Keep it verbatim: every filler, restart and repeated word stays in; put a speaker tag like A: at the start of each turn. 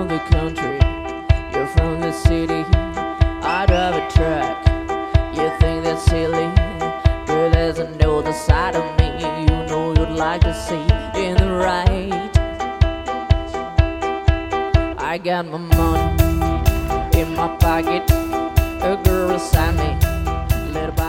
A: from the country, you're from the city. I drive a truck, you think that's silly. Girl, there's another side of me you know you'd like to see in the right. I got my money in my pocket, a girl beside me, little